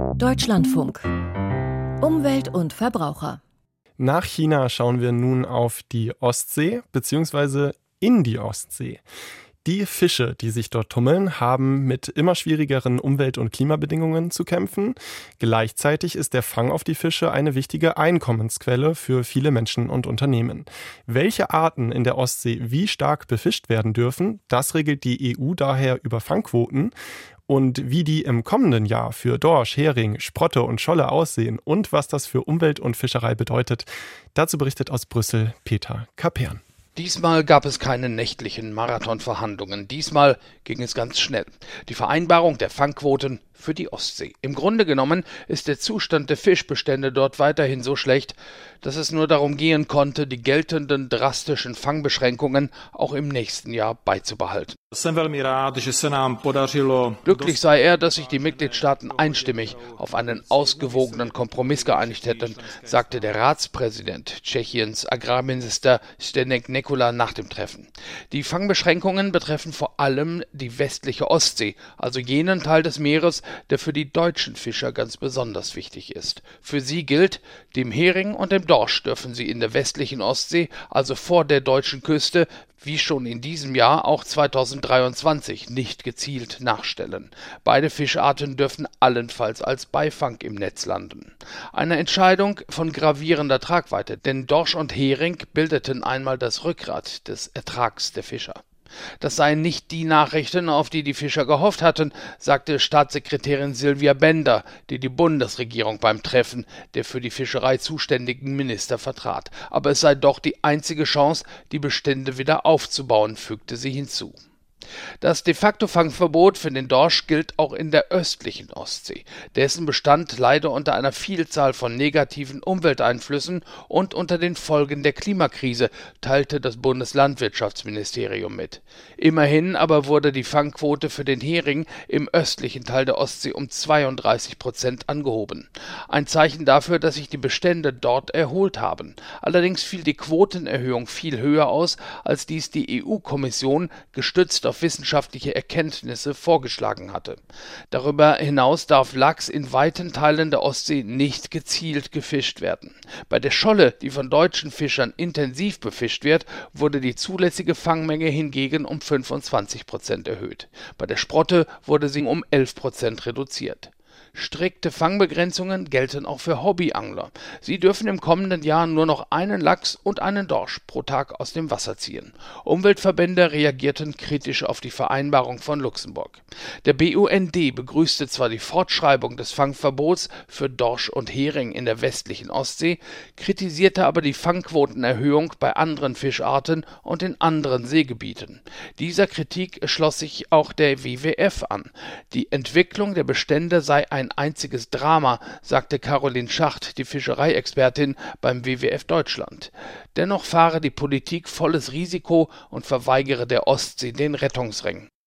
Deutschlandfunk. Umwelt und Verbraucher. Nach China schauen wir nun auf die Ostsee bzw. in die Ostsee. Die Fische, die sich dort tummeln, haben mit immer schwierigeren Umwelt- und Klimabedingungen zu kämpfen. Gleichzeitig ist der Fang auf die Fische eine wichtige Einkommensquelle für viele Menschen und Unternehmen. Welche Arten in der Ostsee wie stark befischt werden dürfen, das regelt die EU daher über Fangquoten. Und wie die im kommenden Jahr für Dorsch, Hering, Sprotte und Scholle aussehen und was das für Umwelt und Fischerei bedeutet, dazu berichtet aus Brüssel Peter Kapern. Diesmal gab es keine nächtlichen Marathonverhandlungen. Diesmal ging es ganz schnell. Die Vereinbarung der Fangquoten für die Ostsee. Im Grunde genommen ist der Zustand der Fischbestände dort weiterhin so schlecht, dass es nur darum gehen konnte, die geltenden drastischen Fangbeschränkungen auch im nächsten Jahr beizubehalten. Glücklich sei er, dass sich die Mitgliedstaaten einstimmig auf einen ausgewogenen Kompromiss geeinigt hätten, sagte der Ratspräsident Tschechiens Agrarminister Zdeněk Nekula nach dem Treffen. Die Fangbeschränkungen betreffen vor allem die westliche Ostsee, also jenen Teil des Meeres, der für die deutschen Fischer ganz besonders wichtig ist. Für sie gilt, dem Hering und dem Dorsch dürfen sie in der westlichen Ostsee, also vor der deutschen Küste, wie schon in diesem Jahr auch 2023 nicht gezielt nachstellen. Beide Fischarten dürfen allenfalls als Beifang im Netz landen. Eine Entscheidung von gravierender Tragweite, denn Dorsch und Hering bildeten einmal das Rückgrat des Ertrags der Fischer. Das seien nicht die Nachrichten, auf die die Fischer gehofft hatten, sagte Staatssekretärin Sylvia Bender, die die Bundesregierung beim Treffen der für die Fischerei zuständigen Minister vertrat. Aber es sei doch die einzige Chance, die Bestände wieder aufzubauen, fügte sie hinzu. Das De-facto-Fangverbot für den Dorsch gilt auch in der östlichen Ostsee. Dessen Bestand leide unter einer Vielzahl von negativen Umwelteinflüssen und unter den Folgen der Klimakrise, teilte das Bundeslandwirtschaftsministerium mit. Immerhin aber wurde die Fangquote für den Hering im östlichen Teil der Ostsee um 32% angehoben. Ein Zeichen dafür, dass sich die Bestände dort erholt haben. Allerdings fiel die Quotenerhöhung viel höher aus, als dies die EU-Kommission gestützt auf wissenschaftliche Erkenntnisse vorgeschlagen hatte. Darüber hinaus darf Lachs in weiten Teilen der Ostsee nicht gezielt gefischt werden. Bei der Scholle, die von deutschen Fischern intensiv befischt wird, wurde die zulässige Fangmenge hingegen um 25% erhöht. Bei der Sprotte wurde sie um 11% reduziert. Strikte Fangbegrenzungen gelten auch für Hobbyangler. Sie dürfen im kommenden Jahr nur noch einen Lachs und einen Dorsch pro Tag aus dem Wasser ziehen. Umweltverbände reagierten kritisch auf die Vereinbarung von Luxemburg. Der BUND begrüßte zwar die Fortschreibung des Fangverbots für Dorsch und Hering in der westlichen Ostsee, kritisierte aber die Fangquotenerhöhung bei anderen Fischarten und in anderen Seegebieten. Dieser Kritik schloss sich auch der WWF an. Die Entwicklung der Bestände sei ein einziges Drama, sagte Caroline Schacht, die Fischereiexpertin beim WWF Deutschland. Dennoch fahre die Politik volles Risiko und verweigere der Ostsee den Rettungsring.